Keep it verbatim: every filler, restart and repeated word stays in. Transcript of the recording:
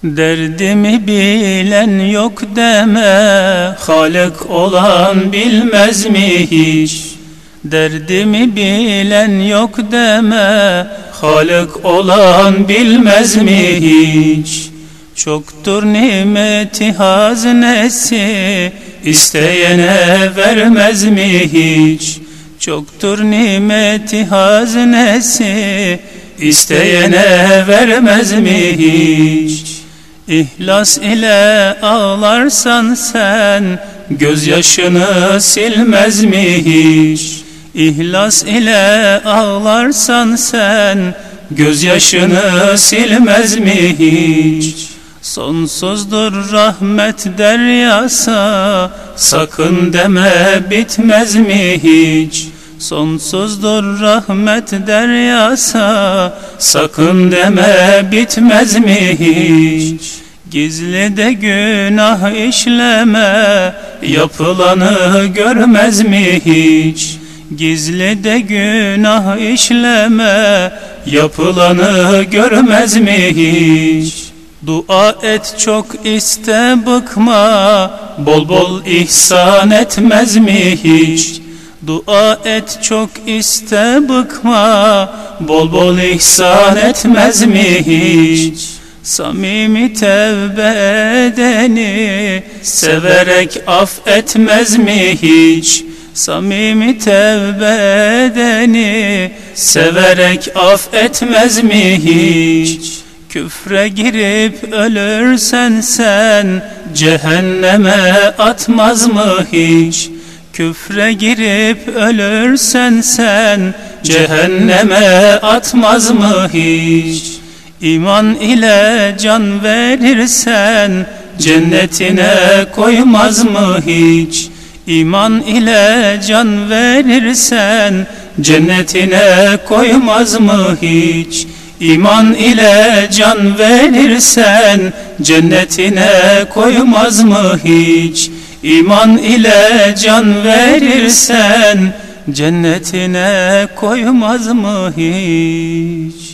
Derdimi bilen yok deme, Halık olan bilmez mi hiç? Derdimi bilen yok deme, Halık olan bilmez mi hiç? Çoktur nimeti hazinesi, isteyene vermez mi hiç? Çoktur nimeti hazinesi, isteyene vermez mi hiç? İhlas ile ağlarsan sen, gözyaşını silmez mi hiç? İhlas ile ağlarsan sen, gözyaşını silmez mi hiç? Sonsuzdur rahmet deryası, sakın deme bitmez mi hiç? Sonsuzdur rahmet deryası, sakın deme bitmez mi hiç? Gizli de günah işleme, yapılanı görmez mi hiç? Gizli de günah işleme, yapılanı görmez mi hiç? Dua et çok iste bıkma, bol bol ihsan etmez mi hiç? Dua et çok iste bıkma, bol bol ihsan etmez mi hiç? Samimi tevbe edeni, severek affetmez mi hiç? Samimi tevbe edeni, severek affetmez mi hiç? Küfre girip ölürsen sen, cehenneme atmaz mı hiç? Küfre girip ölürsen sen, cehenneme atmaz mı hiç? İman ile can verirsen, cennetine koymaz mı hiç? İman ile can verirsen, cennetine koymaz mı hiç? İman ile can verirsen, cennetine koymaz mı hiç? İman ile can verirsen, cennetine koymaz mı hiç?